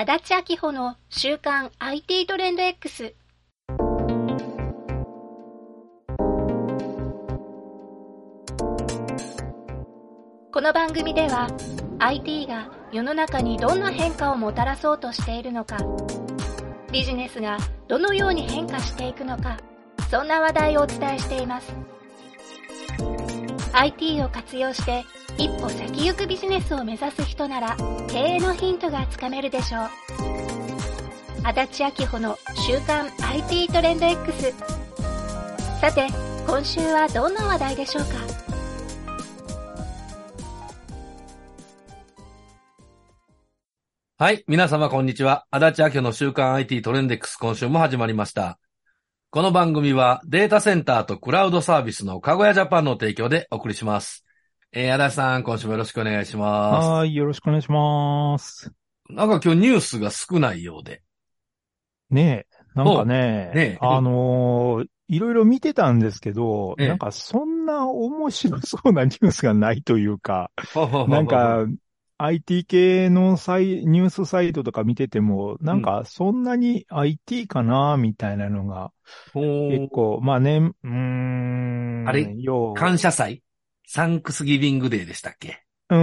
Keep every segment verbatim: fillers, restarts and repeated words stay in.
足立明穂の週刊 アイティー トレンド X。 この番組では アイティー が世の中にどんな変化をもたらそうとしているのか、ビジネスがどのように変化していくのか、そんな話題をお伝えしています。 アイティー を活用して一歩先行くビジネスを目指す人なら経営のヒントがつかめるでしょう。足立明穂の週刊 アイティー トレンド X。 さて今週はどんな話題でしょうか。 はい。皆様こんにちは。足立明穂の週刊 アイティー トレンド X、 今週も始まりました。この番組はデータセンターとクラウドサービスのかごやジャパンの提供でお送りします。えー、足立さん、今週もよろしくお願いします。 はい、よろしくお願いします。 なんか今日ニュースが少ないようで。 ねえ、なんかね、 ねえあのー、いろいろ見てたんですけど、 ええなんかそんな面白そうなニュースがないというか、なんか アイティー 系のサイニュースサイトとか見てても、なんかそんなに アイティー かなみたいなのが結構、まあね、うーん、 あれよう感謝祭サンクスギビングデーでしたっけ？ うん。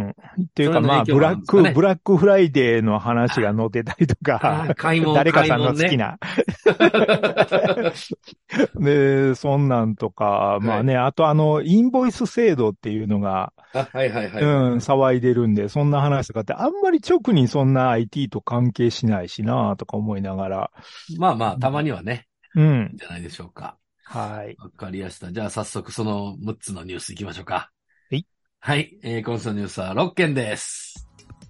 っていうかまあ、ブラック、ブラックフライデーの話が載ってたりとか、誰かさんの好きな。で、そんなんとか、まあね、あとあの、インボイス制度っていうのが、 はいはいはい。 うん、騒いでるんで、そんな話とかって、あんまり直にそんな アイティー と関係しないしなとか思いながら。 まあまあ、たまにはね。 うん。 じゃないでしょうか。 はい。 わかりました。じゃあ早速そのむっつのニュース行きましょうか。 はい。 はい、えー、今週のニュースはろっけんです。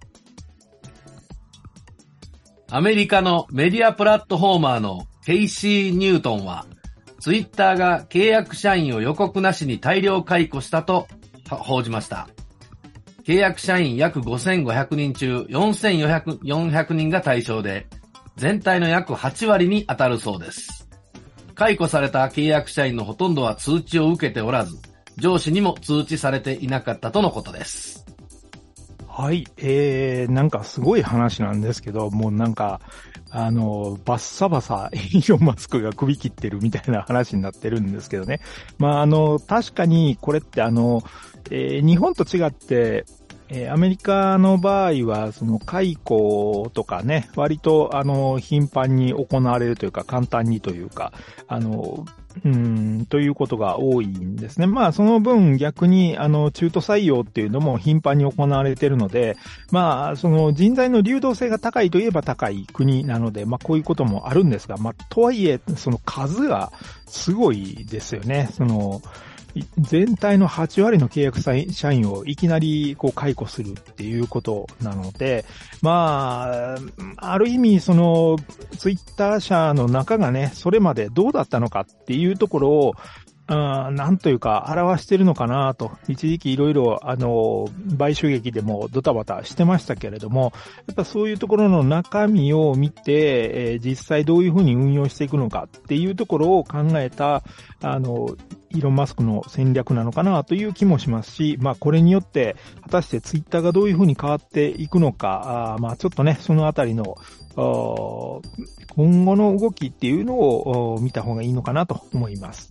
アメリカのメディアプラットフォーマーのケイシー・ニュートンは、ツイッターが契約社員を予告なしに大量解雇したと報じました。契約社員約ごせんごひゃくにん中よんせんよんひゃく、よんひゃくにんが対象で、全体の約はちわりに当たるそうです。解雇された契約社員のほとんどは通知を受けておらず、上司にも通知されていなかったとのことです。 はい、えー、なんかすごい話なんですけど、もうなんか、あの、バッサバサ、イーロン・マスクが首切ってるみたいな話になってるんですけどね。まあ、あの、確かにこれってあの、えー、日本と違って、えー、アメリカの場合は、その解雇とかね、割とあの、頻繁に行われるというか、簡単にというか、あの、うーん、ということが多いんですね。まあ、その分逆に、あの、中途採用っていうのも頻繁に行われているので、まあ、その人材の流動性が高いといえば高い国なので、まあ、こういうこともあるんですが、まあ、とはいえ、その数がすごいですよね。その、全体のはちわりの契約社員をいきなりこう解雇するっていうことなので、まあ、ある意味そのツイッター社の中がね、それまでどうだったのかっていうところを、あなんというか表してるのかなと、一時期いろいろあの買収劇でもドタバタしてましたけれども、やっぱそういうところの中身を見て、えー、実際どういうふうに運用していくのかっていうところを考えたあのイーロン・マスクの戦略なのかなという気もしますし、まあこれによって果たしてツイッターがどういうふうに変わっていくのか、あまあちょっとねそのあたりの今後の動きっていうのを見た方がいいのかなと思います。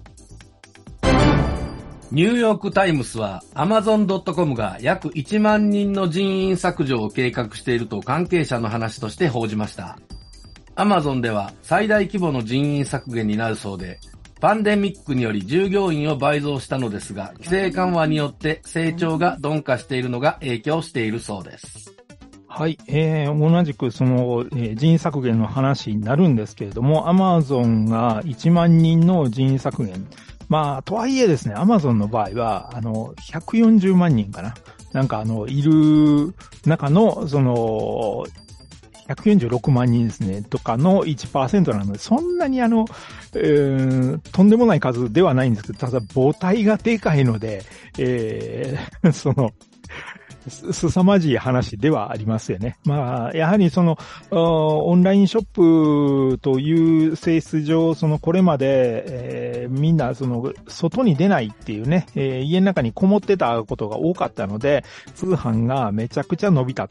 ニューヨークタイムズは アマゾンドットコム が約いちまんにんの人員削除を計画していると関係者の話として報じました。アマゾンでは最大規模の人員削減になるそうで、パンデミックにより従業員を倍増したのですが、規制緩和によって成長が鈍化しているのが影響しているそうです。 はい、えー、同じくその、えー、人員削減の話になるんですけれども、アマゾンがいちまんにんの人員削減。まあ、とはいえですね、アマゾンの場合は、あの、ひゃくよんじゅうまんにんかな。なんかあの、いる中の、その、ひゃくよんじゅうろくまんにんですね、とかの いちパーセント なので、そんなにあの、えー、とんでもない数ではないんですけど、ただ母体がでかいので、えー、その、すさまじい話ではありますよね。まあ、やはりその、オンラインショップという性質上、そのこれまで、えー、みんなその、外に出ないっていうね、えー、家の中にこもってたことが多かったので、通販がめちゃくちゃ伸びたと。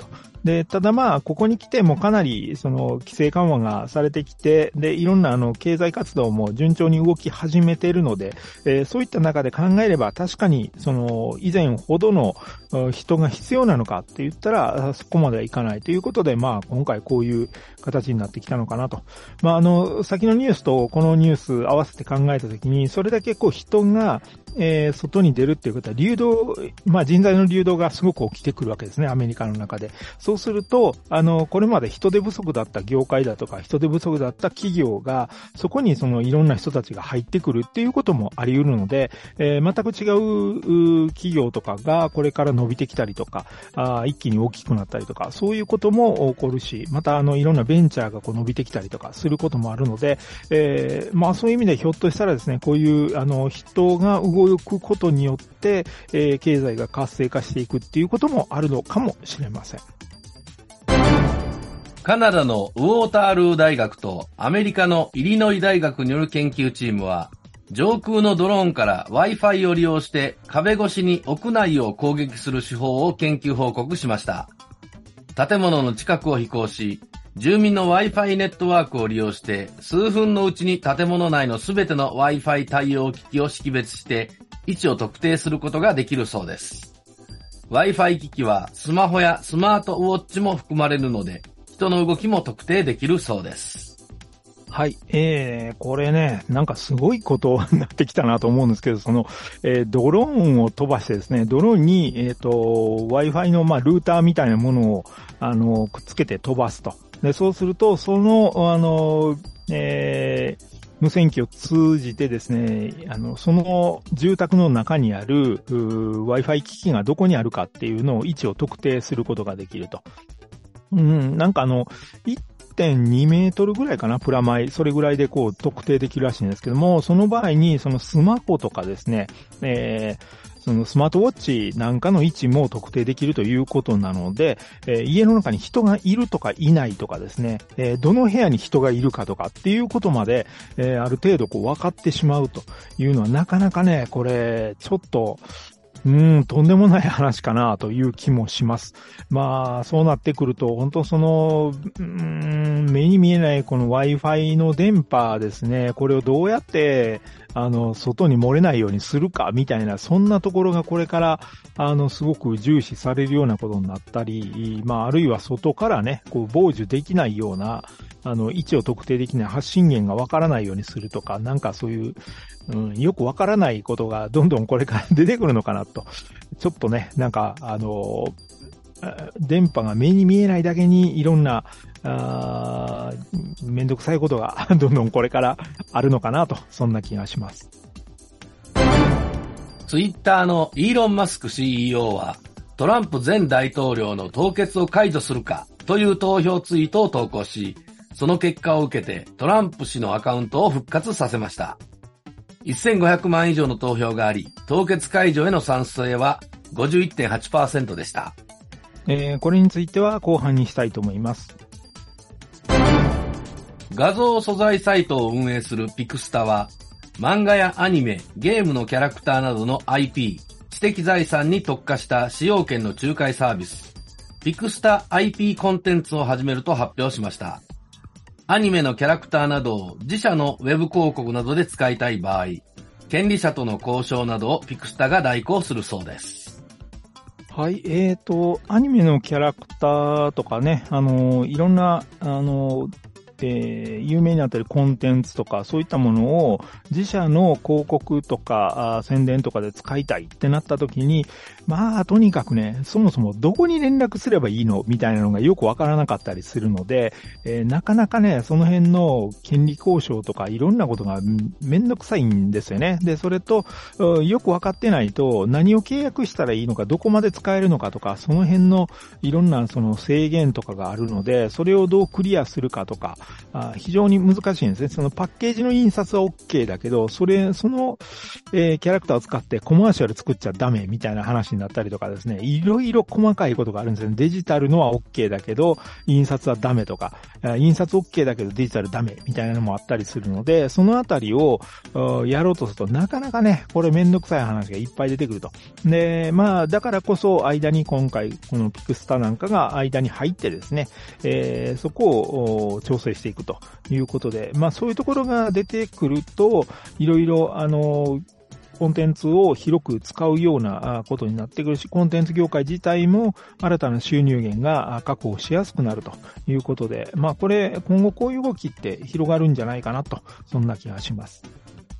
で、ただまあ、ここに来てもかなり、その、規制緩和がされてきて、で、いろんなあの、経済活動も順調に動き始めているので、えー、そういった中で考えれば、確かに、その、以前ほどの人が必要なのかって言ったら、そこまではいかないということで、まあ、今回こういう形になってきたのかなと。まあ、あの、先のニュースとこのニュース合わせて考えたときに、それだけこう人が、えー、外に出るっていうことは、流動、まあ人材の流動がすごく起きてくるわけですね、アメリカの中で。そうすると、あの、これまで人手不足だった業界だとか、人手不足だった企業が、そこにそのいろんな人たちが入ってくるっていうこともあり得るので、えー、全く違う企業とかがこれから伸びてきたりとか、あ一気に大きくなったりとか、そういうことも起こるし、またあの、いろんなベンチャーがこう伸びてきたりとかすることもあるので、えー、まあそういう意味でひょっとしたらですね、こういうあの、人が動くことによって、えー、経済が活性化していくっていうこともあるのかもしれません。 カナダのウォータールー大学とアメリカのイリノイ大学による研究チームは、上空のドローンから Wi-Fi を利用して壁越しに屋内を攻撃する手法を研究報告しました。建物の近くを飛行し、住民の Wi-Fi ネットワークを利用して数分のうちに建物内のすべての Wi-Fi 対応機器を識別して位置を特定することができるそうです。Wi-Fi 機器はスマホやスマートウォッチも含まれるので、人の動きも特定できるそうです。 はい。えー、これね、なんかすごいことになってきたなと思うんですけど、その、えー、ドローンを飛ばしてですね、ドローンに、えっと、Wi-Fi の、まあ、ルーターみたいなものを、あの、くっつけて飛ばすと。で、そうすると、その、あの、えー、無線機を通じてですね、あの、その住宅の中にある Wi-Fi 機器がどこにあるかっていうのを位置を特定することができると。うん、なんかあの、いってんにメートルぐらいかな、プラマイ。それぐらいでこう特定できるらしいんですけども、その場合にそのスマホとかですね、えーそのスマートウォッチなんかの位置も特定できるということなので、えー、家の中に人がいるとかいないとかですね、えー、どの部屋に人がいるかとかっていうことまで、えー、ある程度こう分かってしまうというのはなかなかね、これちょっとうーん、とんでもない話かなという気もします。まあ、そうなってくると、本当その、うーん、目に見えないこの Wi-Fi の電波ですね、これをどうやって、あの、外に漏れないようにするか、みたいな、そんなところがこれから、あの、すごく重視されるようなことになったり、まあ、あるいは外からね、こう、傍受できないような、あの、位置を特定できない発信源がわからないようにするとか、なんかそういう、うん、よくわからないことがどんどんこれから出てくるのかなと。ちょっとね、なんか、あの、電波が目に見えないだけにいろんな、あめんどくさいことがどんどんこれからあるのかなと、そんな気がします。 ツイッターのイーロン・マスク シーイーオー は、トランプ前大統領の凍結を解除するかという投票ツイートを投稿し、その結果を受けてトランプ氏のアカウントを復活させました。せんごひゃくまん以上の投票があり、凍結解除への賛成は ごじゅういってんはちパーセント でした。 えー、これについては後半にしたいと思います。 画像素材サイトを運営するピクスタは、漫画やアニメ、ゲームのキャラクターなどの アイピー、知的財産に特化した使用権の仲介サービス、ピクスタ アイピー コンテンツを始めると発表しました。アニメのキャラクターなどを自社のウェブ広告などで使いたい場合、権利者との交渉などをピクスタが代行するそうです。 はい、えーと、アニメのキャラクターとかね、あの、いろんな、あの、えー、有名になっているコンテンツとかそういったものを自社の広告とかあ宣伝とかで使いたいってなった時に、まあとにかくね、そもそもどこに連絡すればいいのみたいなのがよくわからなかったりするので、えー、なかなかね、その辺の権利交渉とかいろんなことがめんどくさいんですよね。で、それとよくわかってないと何を契約したらいいのか、どこまで使えるのかとか、その辺のいろんなその制限とかがあるので、それをどうクリアするかとか、 あ非常に難しいんですね。そのパッケージの印刷は OK だけど、それ、その、えー、キャラクターを使ってコマーシャル作っちゃダメみたいな話になったりとかですね、いろいろ細かいことがあるんですよね。デジタルのは OK だけど、印刷はダメとか、印刷 OK だけどデジタルダメみたいなのもあったりするので、そのあたりをやろうとするとなかなかね、これめんどくさい話がいっぱい出てくると。で、まあ、だからこそ間に今回、このピクスタなんかが間に入ってですね、えー、そこを調整していくということで、まあそういうところが出てくると、いろいろあの、コンテンツを広く使うようなことになってくるし、コンテンツ業界自体も新たな収入源が確保しやすくなるということで、まあこれ今後こういう動きって広がるんじゃないかなと、そんな気がします。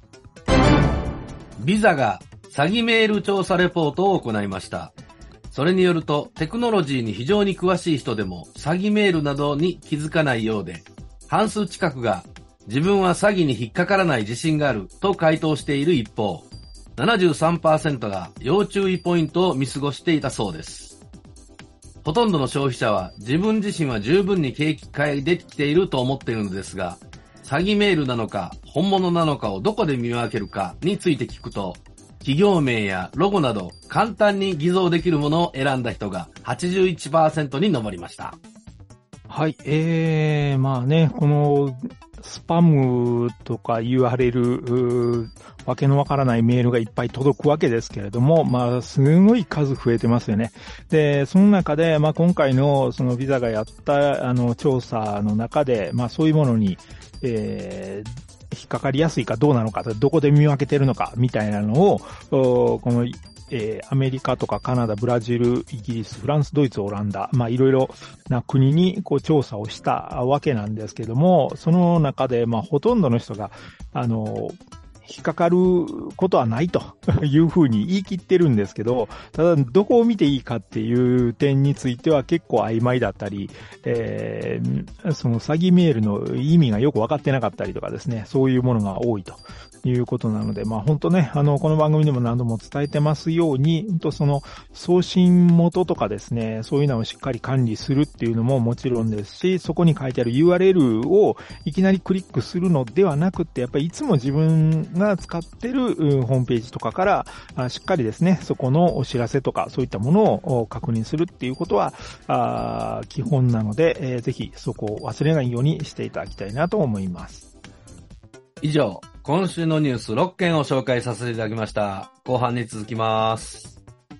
ビザが詐欺メール調査レポートを行いました。それによると、テクノロジーに非常に詳しい人でも詐欺メールなどに気づかないようで、半数近くが自分は詐欺に引っかからない自信があると回答している一方、ななじゅうさんパーセント が要注意ポイントを見過ごしていたそうです。ほとんどの消費者は自分自身は十分に警戒できていると思っているのですが、詐欺メールなのか本物なのかをどこで見分けるかについて聞くと、企業名やロゴなど簡単に偽造できるものを選んだ人が はちじゅういちパーセント に上りました。 はい、えー、まあね、このスパムとか言われるわけのわからないメールがいっぱい届くわけですけれども、まあすごい数増えてますよね。で、その中で、まあ今回のそのビザがやったあの調査の中で、まあそういうものに、えー引っかかりやすいかどうなのか、どこで見分けてるのかみたいなのを、この、えー、アメリカとかカナダ、ブラジル、イギリス、フランス、ドイツ、オランダ、まあいろいろな国にこう調査をしたわけなんですけども、その中でまあほとんどの人が、あの、引っかかることはないというふうに言い切ってるんですけど、ただどこを見ていいかっていう点については結構曖昧だったり、えー、その詐欺メールの意味がよく分かってなかったりとかですね、そういうものが多いということなので、まあ本当ね、あの、この番組でも何度も伝えてますように、本当その送信元とかですね、そういうのをしっかり管理するっていうのももちろんですし、そこに書いてある ユーアールエル をいきなりクリックするのではなくって、やっぱりいつも自分が使ってるホームページとかからしっかりですね、そこのお知らせとかそういったものを確認するっていうことは基本なので、えー、ぜひそこを忘れないようにしていただきたいなと思います。 以上、今週のニュースろっけんを紹介させていただきました。後半に続きます。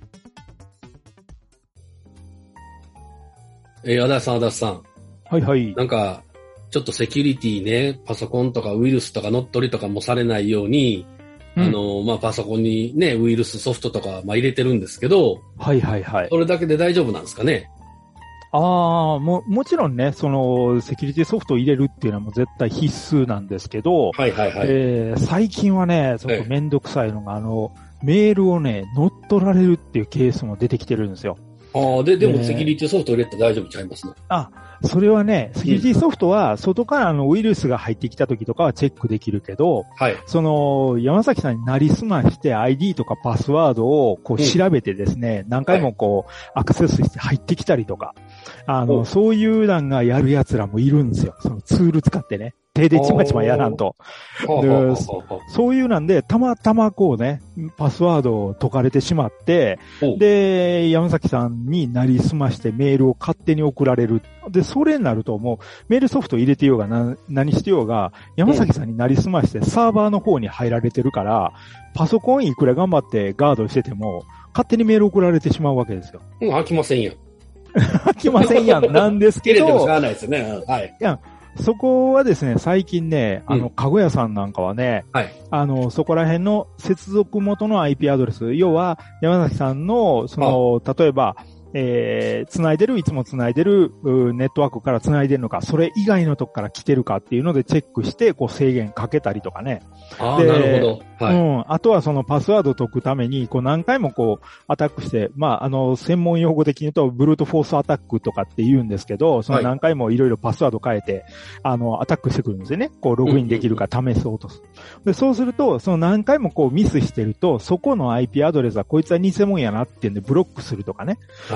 えー、足立さん、足立さん。 はいはい。 なんか、ちょっとセキュリティね、パソコンとかウイルスとか乗っ取りとかもされないように、うん、あの、まあ、パソコンにね、ウイルスソフトとか、まあ、入れてるんですけど、 はいはいはい。 それだけで大丈夫なんですかね？ ああ、も、もちろんね、その、セキュリティソフトを入れるっていうのはもう絶対必須なんですけど、 はいはいはい。 えー、最近はね、ちょっとめんどくさいのが、はい、あの、メールをね、乗っ取られるっていうケースも出てきてるんですよ。 ああ、で、でもセキュリティソフト入れて大丈夫ちゃいますね。 あ、それはね、セキュリティソフトは外からのウイルスが入ってきた時とかはチェックできるけど、はい。その、山崎さんになりすまして アイディー とかパスワードをこう調べてですね、うん、何回もこう、アクセスして入ってきたりとか、あの、そういうなんがやる奴らもいるんですよ。そのツール使ってね。手でちまちまやらんと。で、そういうなんで、たまたまこうね、パスワードを解かれてしまって、で、山崎さんになりすましてメールを勝手に送られる。で、それになるともう、メールソフト入れてようがな、何してようが、山崎さんになりすましてサーバーの方に入られてるから、パソコンいくら頑張ってガードしてても、勝手にメール送られてしまうわけですよ。 うん、飽きませんよ。 飽きませんやん、なんですけど。 切れてもしゃあないですよね。はい。 いやそこはですね、最近ね、あの、かごやさんなんかはね、うん、はい。あの、そこら辺の接続元の アイピー アドレス、要は、山崎さんの、その、例えば、えー、繋いでる、いつも繋いでる、ネットワークから繋いでるのか、それ以外のとこから来てるかっていうのでチェックして、こう制限かけたりとかね。 ああ、なるほど。はい。 うん。あとはそのパスワード解くために、こう何回もこう、アタックして、まあ、あの、専門用語的に言うと、ブルートフォースアタックとかって言うんですけど、その何回もいろいろパスワード変えて、はい、あの、アタックしてくるんですよね。こう、ログインできるか試そうとする。で、そうすると、その何回もこうミスしてると、そこの アイピー アドレスはこいつは偽物やなっていうんでブロックするとかね。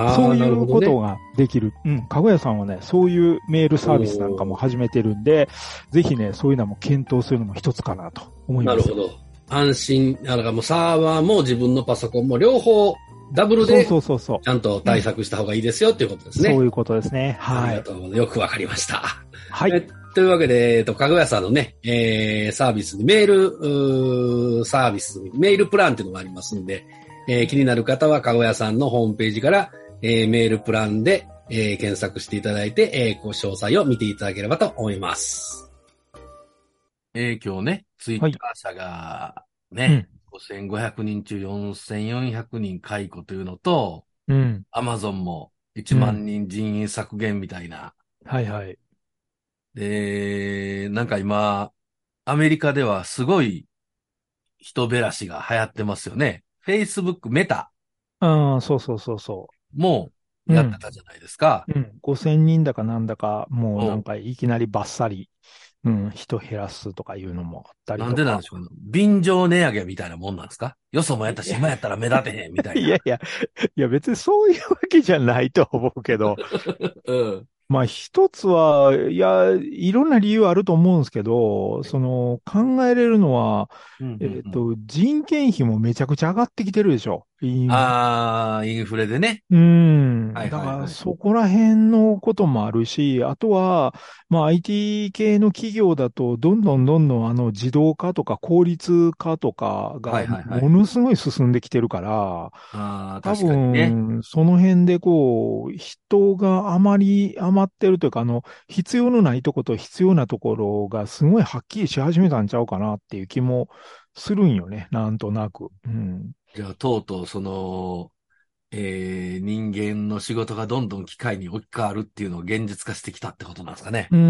ああ、 そういうなるほどね。 ことができる。うん。かごやさんはね、そういうメールサービスなんかも始めてるんで、ぜひね、そういうのも検討するのも一つかなと思いますよ。 なるほど。安心、だからもうサーバーも自分のパソコンも両方ダブルそうでそうそうそう。 ちゃんと対策した方がいいですよっていうことですね。 そういうことですね。 あはい。 りがとうございます。よくわかりました。 はい。 えというわけで、えっと、かぐやさんのね、えー、サービスに、メール、うーサービスに、メールプランっていうのがありますんで、えー気になる方はかごやさんのホームページから、えーメールプランで、えー検索していただいて、えーご詳細を見ていただければと思います。えー今日ね、ツイッター社がね、ごせんごひゃくにん中よんせんよんひゃくにん解雇というのと、 うん。 アマゾンもいちまん人人員削減みたいな。 はいはい。 で、なんか今、アメリカではすごい人減らしが流行ってますよね。Facebook メタああ、そうそうそうそもう。うやってん。 たじゃないですか。 うん。ごせんにんだかなんだか、もううん。 なんかいきなりバッサリ、うん、人減らすとかいうのもあったりなんとか。 でなんでしょうね。便乗値上げみたいなもんなんですか？よそもやったし、今やったら目立てへんみたいな。 いやいや、いや別にそういうわけじゃないと思うけど、 うん。 まあ一つは、いや、いろんな理由あると思うんですけど、その考えれるのは、 うん、うん、うん。 えっと、人件費もめちゃくちゃ上がってきてるでしょ。いあー、インフレでね。 うん。だからはいはいはい。 そこら辺のこともあるし、あとは、まあ アイティー 系の企業だと、どんどんどんどんあの自動化とか効率化とかはいがはいはい。 ものすごい進んできてるから、 あー、 多確かにね。 分、その辺でこう、人があまり余ってるというか、あの、必要のないとこと必要なところがすごいはっきりし始めたんちゃうかなっていう気もするんよね、なんとなく。うん。 じゃあ、とうとうその、えー、人間の仕事がどんどん機械に置き換わるっていうのを現実化してきたってことなんですかね。 うん、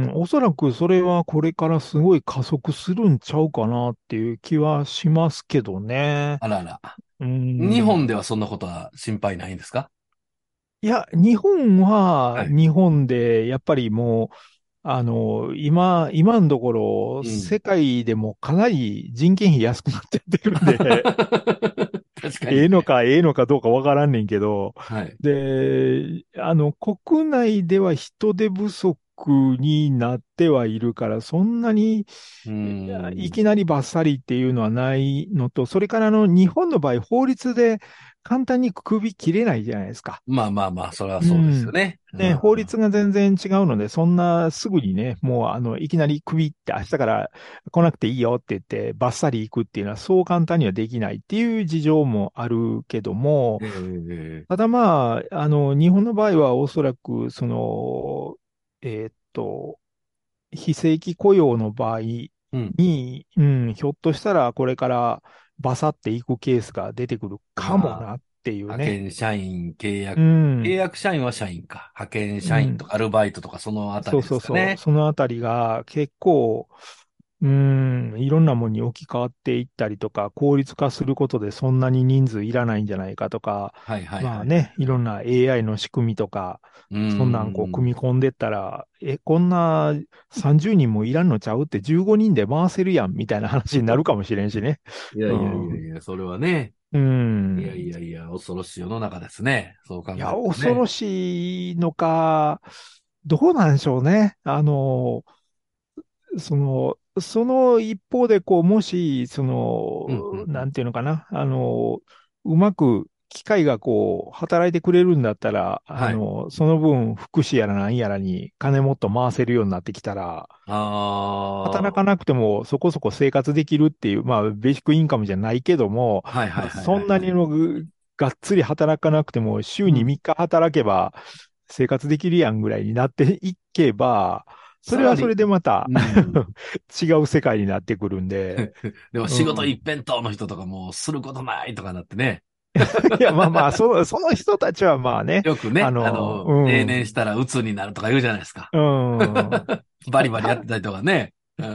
おそらくそれはこれからすごい加速するんちゃうかなっていう気はしますけどね。 あらら。 う日ん。 本ではそんなことは心配ないんですか？ いや、日本ははい。 日本で、やっぱりもう、あの、今、今のところ、 うん。 世界でもかなり人件費安くなっちゃってるんで、 確かに。 ええのか、ええのかどうかわからんねんけど、 はい。 で、あの、国内では人手不足になってはいるから、そんなに、 うーいやいん。 きなりバッサリっていうのはないのと、それからあの、日本の場合、法律で簡単に首切れないじゃないですか。 まあまあまあ、それはそうですようん。 ね。うね、法ん。 律が全然違うので、そんなすぐにね、もうあの、いきなり首って明日から来なくていいよって言って、バッサリ行くっていうのはそう簡単にはできないっていう事情もあるけども、 ええ、 ただまあ、あの、日本の場合はおそらく、その、えーっと、非正規雇用の場合うん。 に、うん、ひょっとしたらこれからバサっていくケースが出てくるかもああ、 なっていうね。 派遣社員、契う約、契ん、 約社員は社員か。派遣うん。 社員とかアルバイトとかそのあたそうりでそうそう。 すかね。 そのあたりが結構、うーん、いろんなものに置き換わっていったりとか、効率化することでそんなに人数いらないんじゃないかとか、 はいはいはいはい。 まあね、いろんな エーアイ の仕組みとか、 うーそんなんこう組みん。 込んでったら、え、こんなさんじゅうにんもいらんのちゃうってじゅうごにんで回せるやんみたいな話になるかもしれんしね。 いやいやいやうん。 いや、それはね。 ういやいん。 やいや、恐ろしい世の中ですね。そう考いや、 えるとね。 恐ろしいのか、どうなんでしょうね。あの、その、その一方で、こう、もし、そうんうの、 んうん。 なんていうのかな、あの、うまく機械がこう、働いてくれるんだったら、あはい。 の、その分、福祉やらなんやらに金もっと回せるようになってきたら、 ああ、 働かなくてもそこそこ生活できるっていう、まあ、ベーシックインカムじゃないけども、 はいはいまあ、 はいはいはい。 そんなにのぐがっつり働かなくても、週にうん。 みっか働けば生活できるやんぐらいになっていけば、それはそれサラリでまたー、うん。 違う世界になってくるんで、 でもうん。 仕事一辺倒の人とかもうすることないとかなってね。 いや、まあまあ、その、その人たちはまあね、あよくね、あの、 の、 うん、 定年したら鬱になるとか言うじゃないですか。 うん。 バリバリやった、 てたりとかね。うん。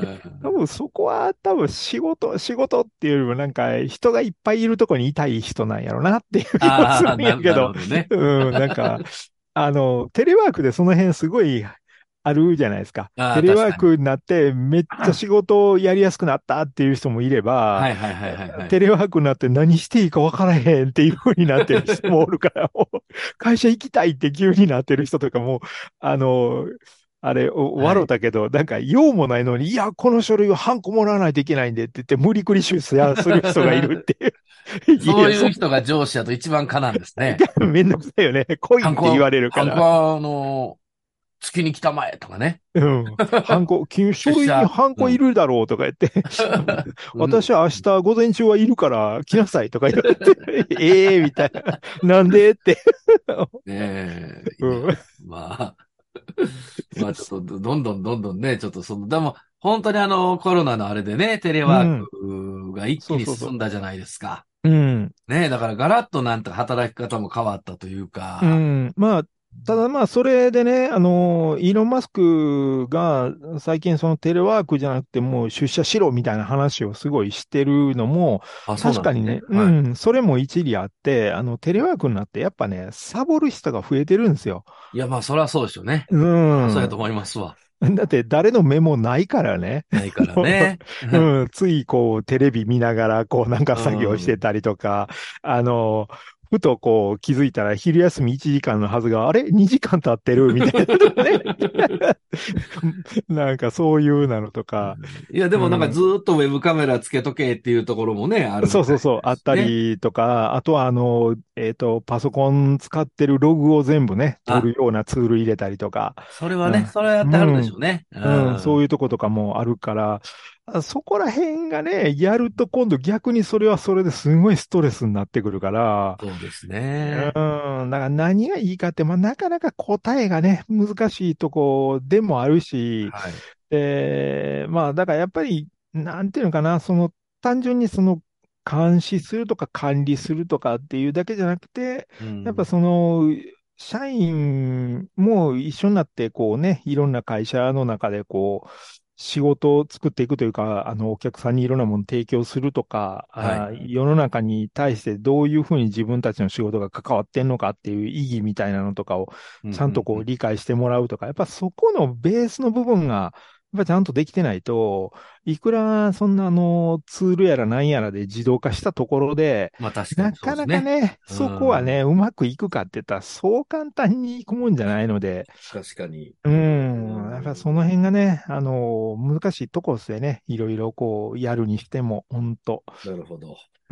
多分そこは多分仕事、仕事っていうよりもなんか人がいっぱいいるとこにいたい人なんやろなっていう気もするああ、な、なるんやけど、 ほどね。 うん、なんか、あの、テレワークでその辺すごい、 あるじゃないですか。 ああ、 テレワ確かに。 ークになってめっちゃ仕事をやりやすくなったっていう人もいれば、 はいはいはいはいはい。 テレワークになって何していいか分からへんっていう風になってる人もおるから、もう会社行きたいって急になってる人とかも、あの、あれ、おはい。 笑うたけど、なんか用もないのに、いや、この書類をハンコもらわないといけないんでって言って、無理くり出社する人がいるっていう。いや、そ、 そういう人が上司だと一番かなんですね。 めんどくさいよね。来いハンコ、 って言われるから。 ハンコは、あの、月に来たまえとかね。 うん。ハンコ、君、書類に出社。 ハンコいうん。 るだろうとか言って、 うん。 私は明日午前中はいるから来なさいとか言われて、ええー、みたいな。なんでって。 ねえ、いや、 うん。 まあ、まあちょっと、どんどんどんどんね、ちょっとその、でも、本当にあの、コロナのあれでね、テレワーうん。 クが一気にそうそうそ進んだじゃないですか。 う。うん。 ねえ、だからガラッとなんと働き方も変わったといううか、 ん。まあ、ただまあ、それでね、あの、イーロン・マスクが最近そのテレワークじゃなくてもう出社しろみたいな話をすごいしてるのも、 あ、そうなんですね。 確かにね、うはい。 ん、それも一理あって、あの、テレワークになってやっぱね、サボる人が増えてるんですよ。 いや、まあ、そりゃそうでしょうね。 うあ、そうやとん。 思いますわ。 だって誰のメモないからね。 ないからね。 うん、ついこうテレビ見ながらこうなんかう作業してん。 たりとか、あの、ふとこう気づいたら昼休みいちじかんのはずが、あれ ?に 時間経ってるみたいなとかね。なんかそういうなのとか、 いや、でもなんかずうん。 ーっとウェブカメラつけとけっていうところもね、あるみたいそうそうそう、あったですしね。 りとか、あとはあの、えっと、パソコン使ってるログを全部ね、 あ、 取るようなツール入れたりとか、 それはね、 うん、 それはやってはるでしょうね。ううん、そうん。 いうとことかもあるから、あそこら辺がね、やると今度逆にそれはそれですごいストレスになってくるから、 そうですうん、だね。 から何がいいかって、まあ、なかなか答えがね、難しいとこでもあるし、 はい。 で、まあ、だからやっぱり、なんていうのかな、その、単純にその、監視するとか管理するとかっていうだけじゃなくて、やっぱうん。 その、社員も一緒になって、こうね、いろんな会社の中で、こう、仕事を作っていくというか、あの、お客さんにいろんなものを提供するとか、 はい。 あ、世の中に対してどういうふうに自分たちの仕事が関わってんのかっていう意義みたいなのとかを、 うん、 ちゃんとうん、うん。 こう理解してもらうとか、やっぱそこのベースの部分が、やっぱちゃんとできてないと、いくらそんなあのツールやらなんやらで自動化したところで、 まあ確かにそうなかなかですね。 ね、 うそこはね、 ん。 うまくいくかって言ったら、そう簡単にいくもんじゃないので、 確かに。 ううん、やっぱそのん。 辺がね、あの、難しいとこですよね。いろいろこう、やるにしても、ほんと。 なるほど。 うん。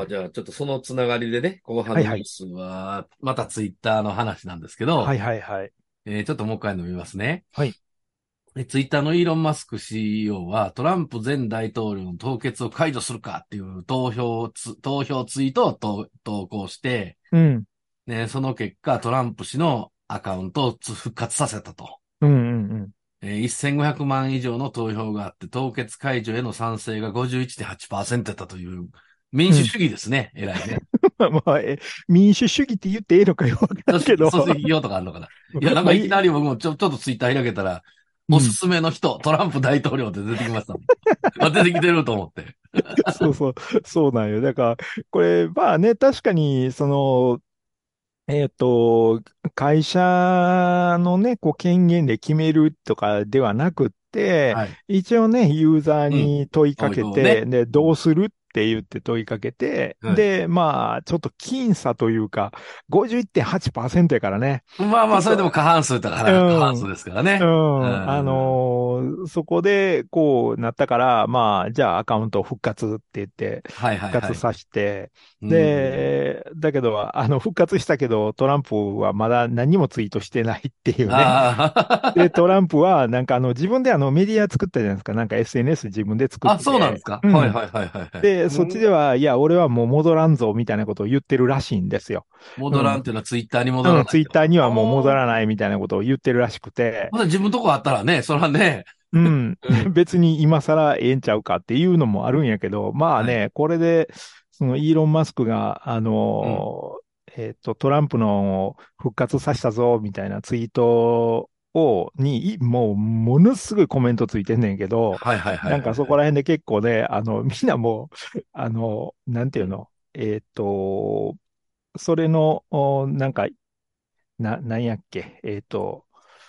まあじゃあちょっとそのつながりでね、後半はいはい。 のニュースは、またツイッターの話なんですけど、 はいはいはい。 えーちょっともう一回読みますね。 はい。 ツイッターのイーロン・マスク シーイーオー はトランプ前大統領の凍結を解除するかっていう投票ツ、投票ツイートを投投稿して、 うん。 ね、その結果トランプ氏のアカウントをつ復活させたと。 うんうんうん。 えーせんごひゃくまん以上の投票があって、凍結解除への賛成がごじゅういってんはちパーセントだったという民うん。 主主義ですね。偉いね。 まあ、え、民主主義って言ってええのかよくわからんけど。 組織、組織用とかあるのかな。いや、なんかまあ、い、 いきなり僕もちょ、ちょっとツイッター開けたら、 うん。 おすすめの人、トランプ大統領って出てきましたもん。あ、出てきてると思って。 そうそう、そうなんよ。だから、これ、まあね、確かに、その、えっと、会社のね、こう権限で決めるとかではなくって、 はい。 一応ね、ユーザーうん。 に問いか投けて、 票ね。 で、 うん。 どうするって言って問いかけて、 はい。 で、まあ、ちょっと僅差というか、ごじゅういってんはちパーセントやからね。 まあまあ、それでそ、 も過半数だかうら、過半ん。 数ですからうね。うん。あん。 のーそこで、こうなったから、まあ、じゃあアカウント復活って言って、 はいはいはい。 復活させて、 うん。 で、だけど、あの、復活したけど、トランプはまだ何もツイートしてないっていうね。で、 あトランプは、なんかあの、自分であの、メディア作ったじゃないですか。なんか エスエヌエス 自分で作っあ。あ、そうなんでて、 すか。 うん。 はいはいはいはいはい。 で、そっちでうん。 は、いや、俺はもう戻らんぞ、みたいなことを言ってるらしいんですよ。う戻らんっん。 ていうのはツイッターに戻うん、 らないってこツイッターにはもう戻と。ああ。 らないみたいなことを言ってるらしくて、 まだ自分とこあったらね、そらね。 うん。 うん。 別に今更ええんちゃうかっていうのもあるんやけど、まあはい。 ね、これで、そのイーロン・マスクが、あうん。 の、えっと、トランプの復活させたぞ、みたいなツイートを、に、いもう、ものすごいコメントついてんねんけど、 はいはいはいなんかそこはいはい。 ら辺で結構ね、あの、みんなもう、あの、なんてうん。 いうの、えっと、それの、おなんか、な、なんやっけ、えっと、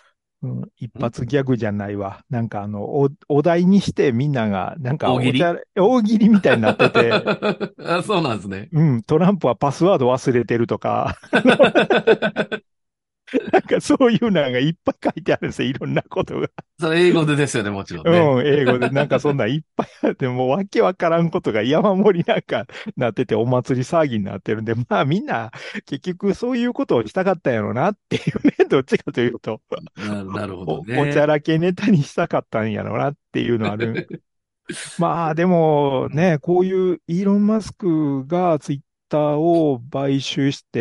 うん、一ん発ギャグじゃないわ。なんかあの、お、お題にしてみんなが、なんか大喜利。 お茶、大喜利みたいになってて、 あ、そうなんですね。 うん、トランプはパスワード忘れてるとか、なんかそういうのがいっぱい書いてあるんですよ。いろんなことが。 それ英語でですよね、もちろんね。 うん、英語でなんかそんなんいっぱいあって、もうわけわからんことが山盛りなんかなってて、お祭り騒ぎになってるんで、まあみんな結局そういうことをしたかったんやろうなっていうね、どっちかというと、 な、なるほどお、おちゃね。 らけネタにしたかったんやろうなっていうのはある。まあでもうん、 ね、こういうイーロン・マスクがツイッターを買収して、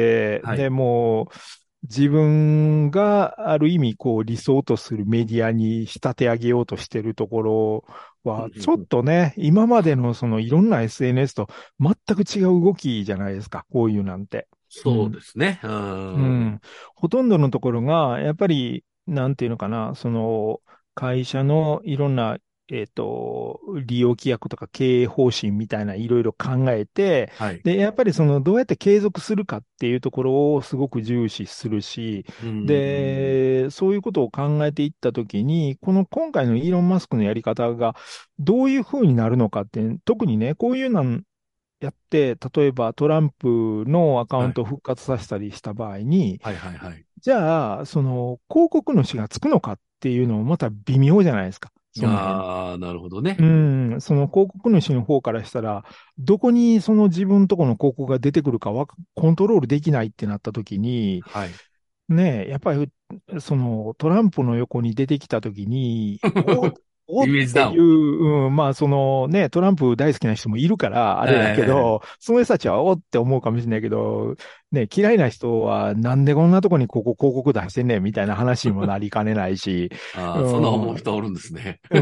はい。 でも自分がある意味こう理想とするメディアに仕立て上げようとしてるところうんうは、ちょっんうん、 とね、今までのそのいろんな エスエヌエス と全く違う動きじゃないですか、こういうなんて。うそうん。 ですね。ううん。 ん。ほとんどのところが、やっぱり、なんていうのかな、その、会社のいろんな、えっと、利用規約とか経営方針みたいないろいろ考えて、 はい。 で、やっぱりその、どうやって継続するかっていうところをすごく重視するし、 うん。 で、そういうことを考えていったときに、この今回のイーロン・マスクのやり方がどういうふうになるのかって、特にね、こういうのやって、例えばトランプのアカウはい。 ントを復活させたりした場合に、 はいはいはい。 じゃあ、その広告主がつくのかっていうのもまた微妙じゃないですか。その辺。 ああ、なるほどね。 うん、その広告主の方からしたら、どこにその自分とこの広告が出てくるかはコントロールできないってなった時に、 はい。 ねえ、やっぱり、そのトランプの横に出てきた時に、お、おイっていメージダウン。 う、うん、まあそのね、トランプ大好きな人もいるから、あれだけええ、 ど、その人たちはおって思うかもしれないけど、ね、嫌いな人はなんでこんなとこにここ広告出してんねんみたいな話にもなりかねないし、 ああ、そんな思ううん、 人おるんですね。 うん、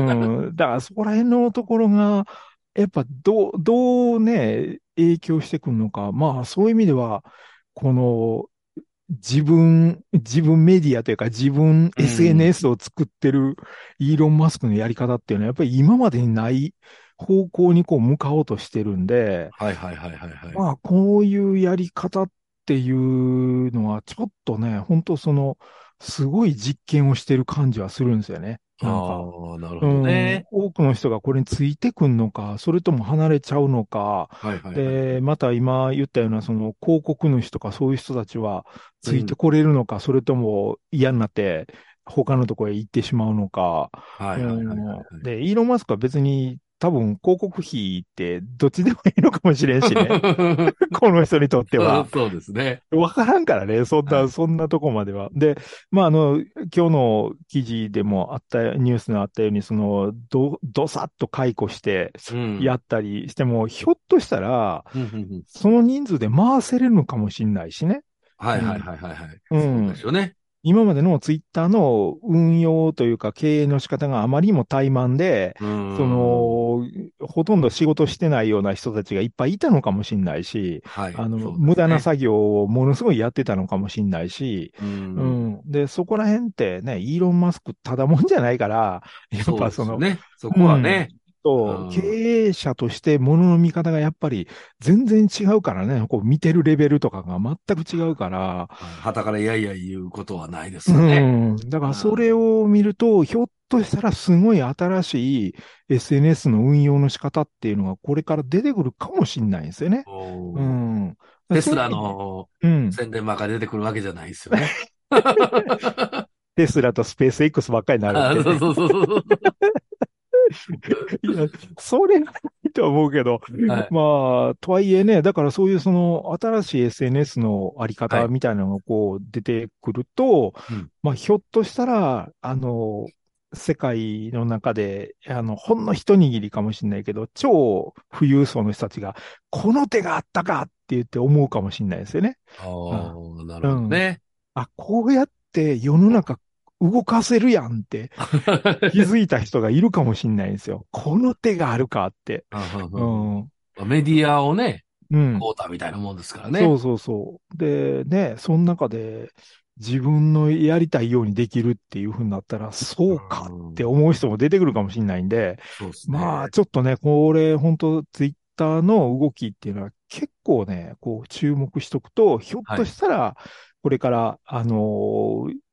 だからそこら辺のところが、やっぱどう、どうね、影響してくるのか、まあそういう意味では、この自分、自分メディアというか自分うん。 エスエヌエス を作ってるイーロン・マスクのやり方っていうのはやっぱり今までにない方向にこう向かおうとしてるんで、 はいはいはいはいはい。 まあこういうやり方っていうのはちょっとね、本当そのすごい実験をしてる感じはするんですよね。なんか。 ああ、なるほどうん、 ね。 多くの人がこれについてくんのか、それとも離れちゃうのか、 はいはいはいはで、 い。 また今言ったようなその広告主とかそういう人たちはうん。 ついてこれるのか、それとも嫌になって他のところへ行ってしまうのか。 はいうはいはいはいん、 はい。 で、イーロン・マスクは別に多分広告費ってどっちでもいいのかもしれんしね。この人にとっては。 そうそうですね。 わからんからね、そんな、 はい。 そんなとこまでは。で、まあ、あの、今日の記事でもあった、ニュースのあったように、その、ど、どさっと解雇してうん。 やったりしても、ひょっとしたら、 うんうんうん、 その人数で回せれるのかもしれないしね。 はいはいうん。 はいはいはい。 うそうでん。 すよね。 今までのツイッターの運用というか経営の仕方があまりにも怠慢で、 うーそん。 の、ほとんど仕事してないような人たちがいっぱいいたのかもしれないし、 はい。 あの、 そうで無すね。 駄な作業をものすごいやってたのかもしれないし、 うーん。 うん。で、そこら辺ってね、イーロン・マスクただもんじゃないから、やっそうぱその、 ですよね。そこうん。 はね。うと、経ん。 営者として物の見方がやっぱり全然違うからね、こう見てるレベルとかが全く違うから、 はい。旗からいやいや言うことはないですよね。 うん。だからそれうん。 を見ると、ひょっとしたらすごい新しい エスエヌエス の運用の仕方っていうのがこれから出てくるかもしれないんですよね。うおー、 ん。 テスラそういう意味で、 のうん。 宣伝ばっかり出てくるわけじゃないですよね。 テスラとスペース X ばっかりになるっあ、 てね。 そうそうそうそう。 いや、それはないと思うけど、 はい。 まあ、とはいえね、だからそういうその新しい エスエヌエス のありはい。 方みたいなのがこう出てくると、 うん。 まあ、ひょっとしたら、あの、世界の中で、あの、ほんの一握りかもしれないけど、超富裕層の人たちが、この手があったかって言って思うかもしれないですよね。 ああ、 あ、なるほどうん。 ね。 あ、こうやって世の中動かせるやんって気づいた人がいるかもしれないんですよ。この手があるかって。 あはうはん。 はメディアをね、 うん。 こうたみたいなもんですからね。 そうそうそう。で、ね、その中で自分のやりたいようにできるっていう風になったら、 うそうかってん。 思う人も出てくるかもしれないんで、 そうですまあ、 ね。 ちょっとね、これ、本当ツイッターの動きっていうのは結構ね、こう注目しとくと、ひょっとはい。 したら、これから、あのー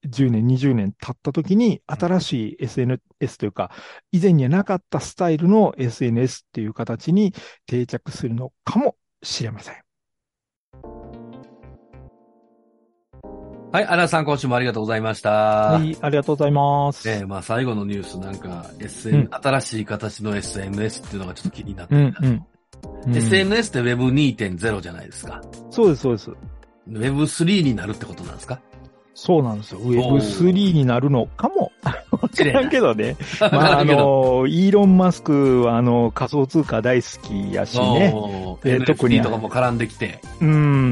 じゅうねん、にじゅうねん経った時に、新しい エスエヌエス というか、以前にはなかったスタイルの エスエヌエス っていう形に定着するのかもしれません。 はい、荒田さん今週もありがとうございました。 はい、ありがとうございます。 えー、まあ最後のニュースなんか、エスエヌ、うん、新しい形の エスエヌエス っていうのがちょっと気になってる、うんうん、エスエヌエス って ウェブにてんゼロ じゃないですか。 そうです、そうです。 ウェブスリー になるってことなんですか？ そうなんですよ。ウェブスリー になるのかも。わからんけどね。まあ、あの、イーロン・マスクは、あの、仮想通貨大好きやしね。 えー、特に。エヌエフティー とかも絡んできて。 うん、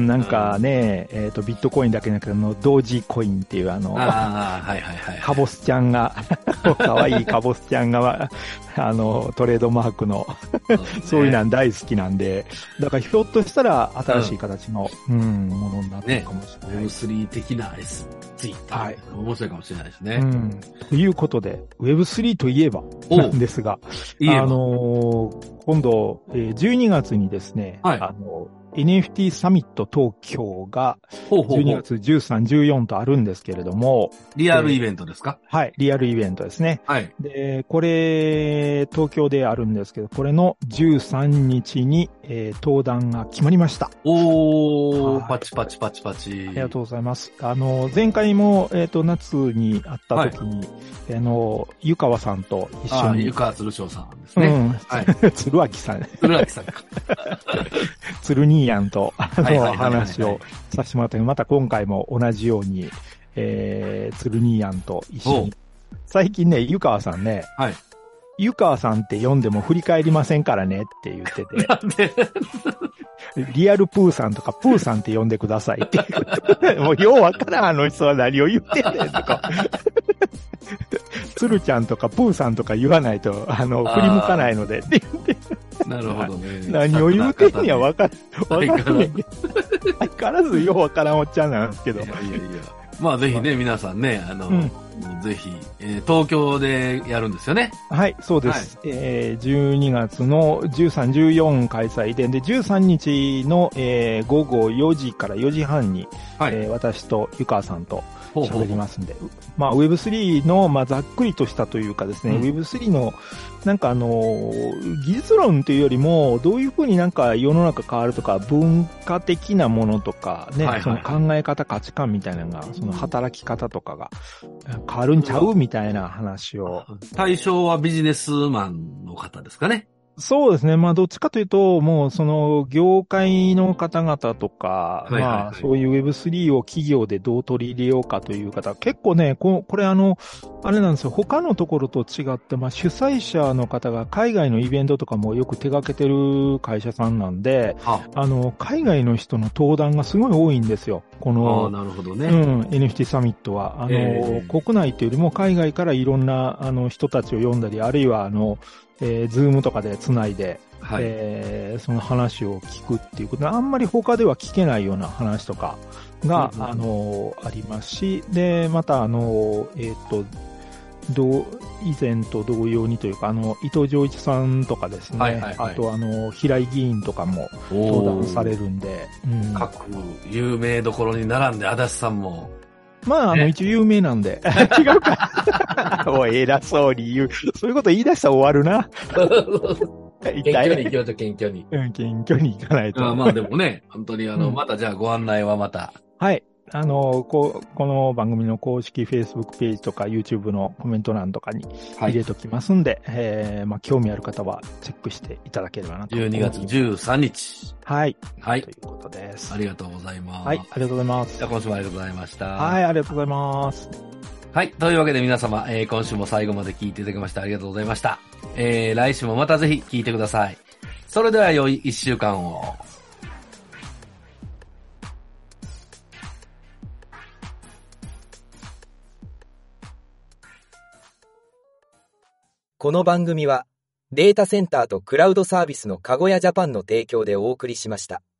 なんかね、うん、えっ、ー、と、ビットコインだけじゃなくて、あの、同時コインっていう、あの、 あはいはいはい。 カボスちゃんが、かわいいカボスちゃんが、あの、トレードマークの、そう、ね、そういうの大好きなんで、だからひょっとしたら新しい形の、うん、うん、ものになってるかもしれない。 ね、ウェブスリー 的な S、ツイッター。はい。面白いかもしれないですね。 うん。ということで、ウェブスリー といえば、なんですが、あのー、今度、じゅうにがつにですね、はい、あの、エヌエフティー サミット東京がじゅうにがつじゅうさん、じゅうよんとあるんですけれども。 リアルイベントですか？ はい、リアルイベントですね。はい。で、これ、東京であるんですけど、これのじゅうさんにちに、えー、登壇が決まりました。 おー、パチパチパチパチ。 ありがとうございます。あの、前回も、えっと、夏に会った時に、はい、あの、湯川さんと一緒に。 湯川鶴翔さんですね。うん。 はい。鶴脇さん。 鶴脇さんか。 鶴兄やんと、あの、話をさせてもらったけど、また今回も同じように、えー、鶴兄やんと一緒に。最近ね、湯川さんね、はい。湯川さんって読んでも振り返りませんからねって言ってて。なんでリアルプーさんとかプーさんって呼んでくださいって言う。もうようわからん、あの人は何を言ってんねんとか。鶴ちゃんとかプーさんとか言わないと、あの、振り向かないのでって言って。 なるほどね。 何を言うてんねやわかる。わからんねんけど。相変わらずようわからんおっちゃんなんですけど。いやいやいや。 まあぜひね、皆さんね、あの、うん、ぜひ、えー、東京でやるんですよね。 はい、そうです。はい、えー、じゅうにがつのじゅうさん、じゅうよん開催で、で、じゅうさんにちの、えー、ごごよじからよじはんに、はい、えー、私と湯川さんと喋りますんで。ほうほうほう。まあ、ウェブスリー の、まあ、ざっくりとしたというかですね、うん、ウェブスリー の、なんかあの、技術論というよりも、どういうふうになんか世の中変わるとか、文化的なものとか、ね、はいはいはい、その考え方、価値観みたいなのが、その働き方とかが変わるんちゃうみたいな話を。 対象はビジネスマンの方ですかね。 そうですね。まあ、どっちかというと、もう、その、業界の方々とか、はいはいはい、まあ、そういう ウェブスリー を企業でどう取り入れようかという方、結構ね、こ, これあの、あれなんですよ。他のところと違って、まあ、主催者の方が海外のイベントとかもよく手掛けてる会社さんなんで、あ, あの、海外の人の登壇がすごい多いんですよ。この、 あ、なるほどね。 うん、エヌエフティー サミットは。あの、えー、国内というよりも海外からいろんな、あの、人たちを呼んだり、あるいは、あの、えー、ズームとかで繋いで、はい、えー、その話を聞くっていうことで、あんまり他では聞けないような話とかが、うんうん、あの、ありますし、で、また、あの、えっと、どう、以前と同様にというか、あの、伊藤浄一さんとかですね、はいはいはい、あと、あの、平井議員とかも登壇されるんで、 うん、各有名どころに並んで、足立さんも、 まあ、あの、一応有名なんで。違うか。おい、偉そうに言う。そういうこと言い出したら終わるな。 謙虚に行きましょう、謙虚に。 うん、謙虚に行かないと。 あまあでもね、本当にあの、うん、またじゃあご案内はまた。 はい。あの、こう、この番組の公式 Facebook ページとか YouTube のコメント欄とかに入れときますんで、はい、えー、まあ、興味ある方はチェックしていただければなと。 じゅうにがつじゅうさんにち。 はい。 はい。 ということです。 ありがとうございます。 はい。ありがとうございます。 じゃあ今週もありがとうございました。 はい、ありがとうございます。 はい。というわけで皆様、えー、今週も最後まで聞いていただきましてありがとうございました。えー、来週もまたぜひ聞いてください。それでは良い一週間を。 この番組はデータセンターとクラウドサービスのかごやジャパンの提供でお送りしました。